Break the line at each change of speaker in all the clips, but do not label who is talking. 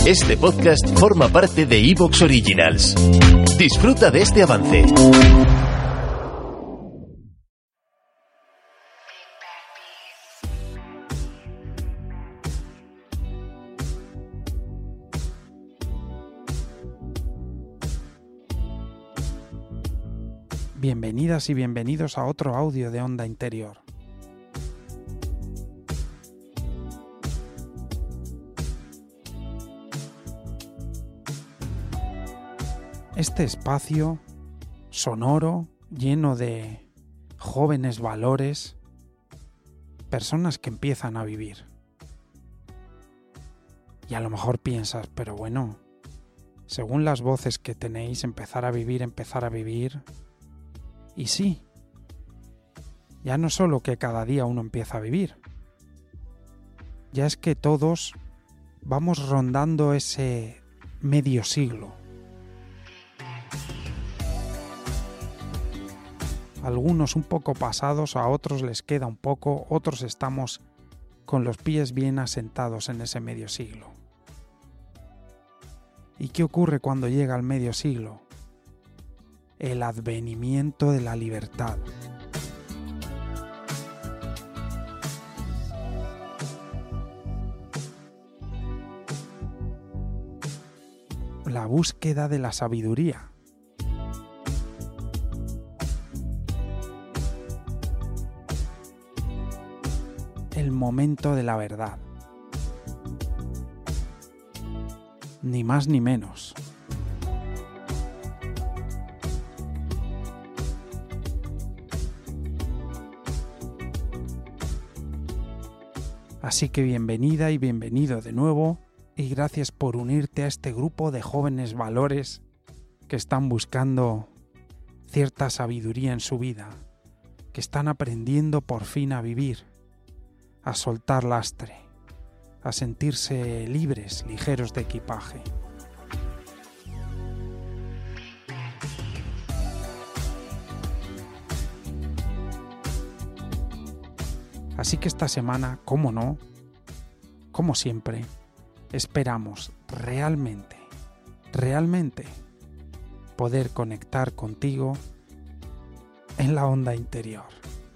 Este podcast forma parte de Evox Originals. Disfruta de este avance.
Bienvenidas y bienvenidos a otro audio de Onda Interior. Este espacio sonoro, lleno de jóvenes valores, personas que empiezan a vivir. Y a lo mejor piensas, pero bueno, según las voces que tenéis, empezar a vivir. Y sí, ya no solo que cada día uno empieza a vivir, ya es que todos vamos rondando ese medio siglo. Algunos un poco pasados, a otros les queda un poco, otros estamos con los pies bien asentados en ese medio siglo. ¿Y qué ocurre cuando llega el medio siglo? El advenimiento de la libertad. La búsqueda de la sabiduría. El momento de la verdad. Ni más ni menos. Así que bienvenida y bienvenido de nuevo y gracias por unirte a este grupo de jóvenes valores que están buscando cierta sabiduría en su vida, que están aprendiendo por fin a vivir, a soltar lastre, a sentirse libres, ligeros de equipaje. Así que esta semana, cómo no, como siempre, esperamos realmente poder conectar contigo en la onda interior.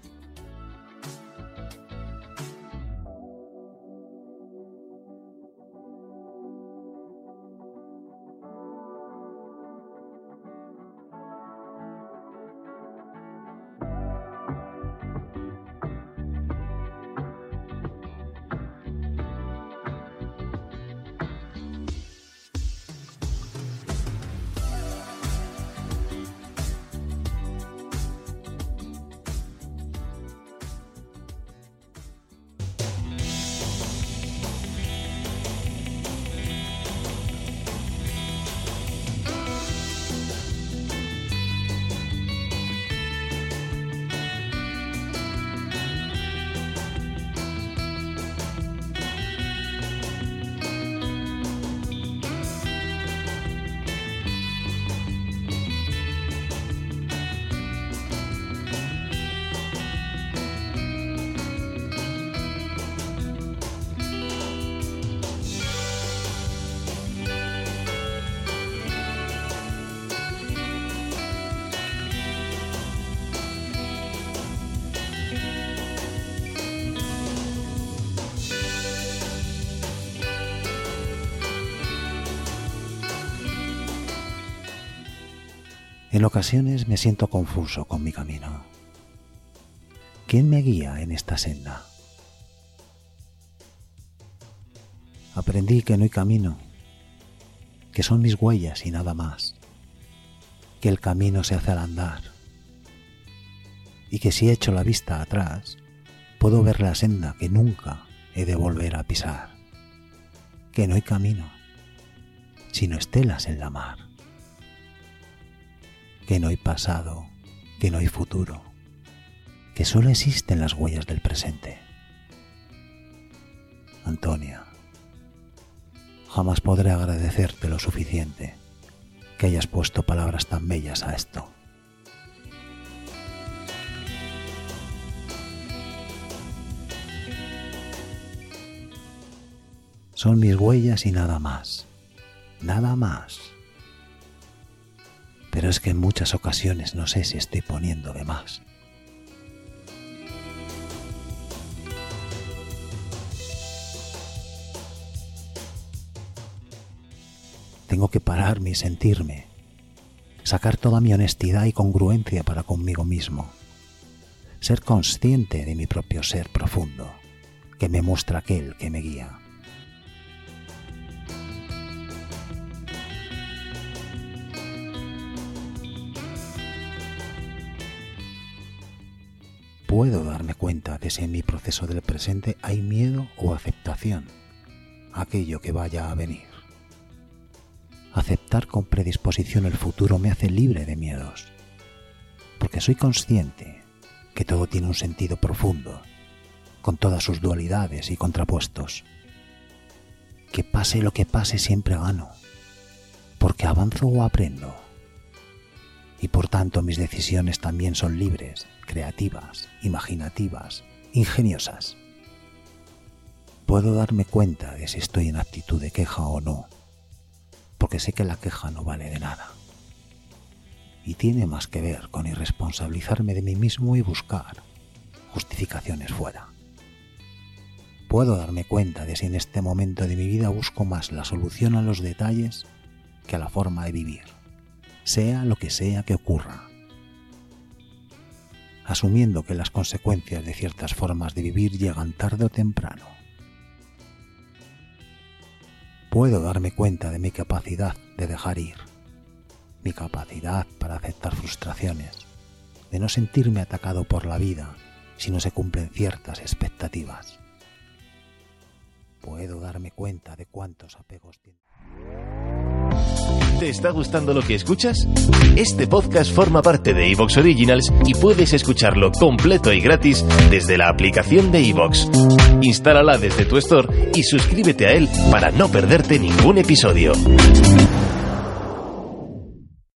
En ocasiones me siento confuso con mi camino. ¿Quién me guía en esta senda? Aprendí que no hay camino, que son mis huellas y nada más, que el camino se hace al andar y que si echo la vista atrás puedo ver la senda que nunca he de volver a pisar, que no hay camino, sino estelas en la mar, que no hay pasado, que no hay futuro, que solo existen las huellas del presente. Antonia, jamás podré agradecerte lo suficiente que hayas puesto palabras tan bellas a esto. Son mis huellas y nada más, nada más. Pero es que en muchas ocasiones no sé si estoy poniendo de más. Tengo que pararme y sentirme, sacar toda mi honestidad y congruencia para conmigo mismo, ser consciente de mi propio ser profundo, que me muestra aquel que me guía. Puedo darme cuenta de si en mi proceso del presente hay miedo o aceptación a aquello que vaya a venir. Aceptar con predisposición el futuro me hace libre de miedos, porque soy consciente que todo tiene un sentido profundo, con todas sus dualidades y contrapuestos. Que pase lo que pase siempre gano, porque avanzo o aprendo, y por tanto mis decisiones también son libres, creativas, imaginativas, ingeniosas. Puedo darme cuenta de si estoy en actitud de queja o no, porque sé que la queja no vale de nada. Y tiene más que ver con irresponsabilizarme de mí mismo y buscar justificaciones fuera. Puedo darme cuenta de si en este momento de mi vida busco más la solución a los detalles que a la forma de vivir, sea lo que sea que ocurra, asumiendo que las consecuencias de ciertas formas de vivir llegan tarde o temprano. Puedo darme cuenta de mi capacidad de dejar ir, mi capacidad para aceptar frustraciones, de no sentirme atacado por la vida si no se cumplen ciertas expectativas. Puedo darme cuenta de cuántos apegos tiene.
¿Te está gustando lo que escuchas? Este podcast forma parte de iVoox Originals y puedes escucharlo completo y gratis desde la aplicación de iVoox. Instálala desde tu store y suscríbete a él para no perderte ningún episodio.